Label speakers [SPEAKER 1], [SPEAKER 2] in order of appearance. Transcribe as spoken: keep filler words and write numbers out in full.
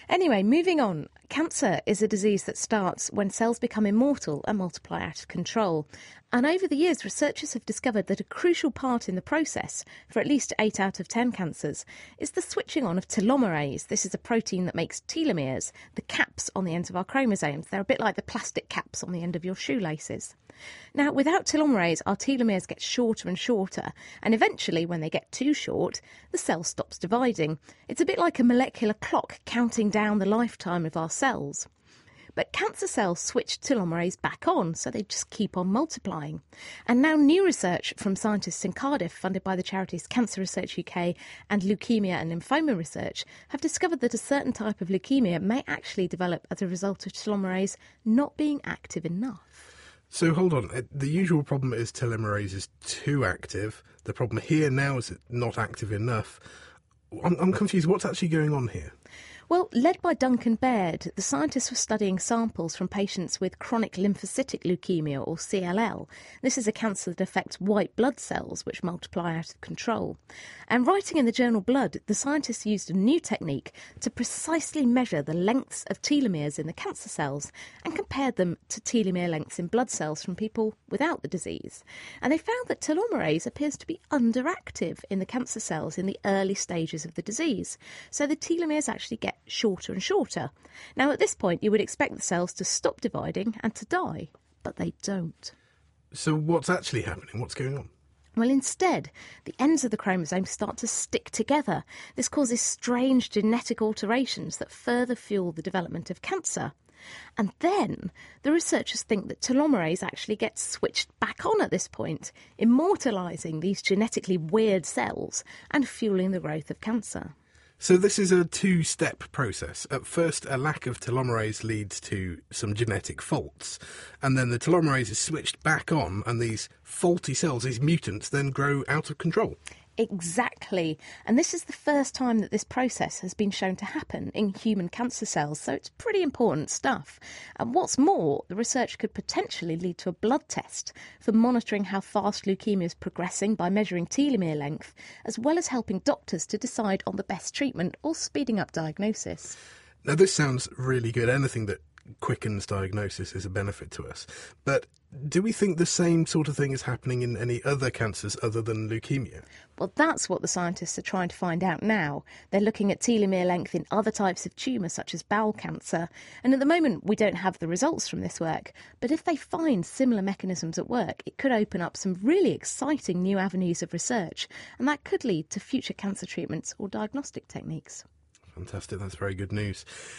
[SPEAKER 1] Anyway, moving on. Cancer is a disease that starts when cells become immortal and multiply out of control. And over the years, researchers have discovered that a crucial part in the process, for at least eight out of ten cancers, is the switching on of telomerase. This is a protein that makes telomeres, the caps on the ends of our chromosomes. They're a bit like the plastic caps on the end of your shoelaces. Now, without telomerase, our telomeres get shorter and shorter, and eventually, when they get too short, the cell stops dividing. It's a bit like a molecular clock counting down the lifetime of our cells. But cancer cells switch telomerase back on, so they just keep on multiplying. And now new research from scientists in Cardiff, funded by the charities Cancer Research U K and Leukemia and Lymphoma Research, have discovered that a certain type of leukemia may actually develop as a result of telomerase not being active enough.
[SPEAKER 2] So hold on, the usual problem is telomerase is too active. The problem here now is it's not active enough. I'm, I'm confused. What's actually going on here?
[SPEAKER 1] Well, led by Duncan Baird, the scientists were studying samples from patients with chronic lymphocytic leukemia, or C L L. This is a cancer that affects white blood cells, which multiply out of control. And writing in the journal Blood, the scientists used a new technique to precisely measure the lengths of telomeres in the cancer cells and compared them to telomere lengths in blood cells from people without the disease. And they found that telomerase appears to be underactive in the cancer cells in the early stages of the disease. So the telomeres actually get shorter and shorter. Now, at this point, you would expect the cells to stop dividing and to die, but they don't.
[SPEAKER 2] So what's actually happening? What's going on?
[SPEAKER 1] Well, instead, the ends of the chromosomes start to stick together. This causes strange genetic alterations that further fuel the development of cancer. And then the researchers think that telomerase actually gets switched back on at this point, immortalising these genetically weird cells and fueling the growth of cancer.
[SPEAKER 2] So this is a two-step process. At first, a lack of telomerase leads to some genetic faults, and then the telomerase is switched back on, and these faulty cells, these mutants, then grow out of control.
[SPEAKER 1] Exactly. And this is the first time that this process has been shown to happen in human cancer cells, so it's pretty important stuff. And what's more, the research could potentially lead to a blood test for monitoring how fast leukemia is progressing by measuring telomere length, as well as helping doctors to decide on the best treatment or speeding up diagnosis.
[SPEAKER 2] Now, this sounds really good. Anything that quickens diagnosis is a benefit to us. But do we think the same sort of thing is happening in any other cancers other than leukemia?
[SPEAKER 1] Well, that's what the scientists are trying to find out now. They're looking at telomere length in other types of tumours, such as bowel cancer. And at the moment, we don't have the results from this work. But if they find similar mechanisms at work, it could open up some really exciting new avenues of research. And that could lead to future cancer treatments or diagnostic techniques.
[SPEAKER 2] Fantastic, that's very good news.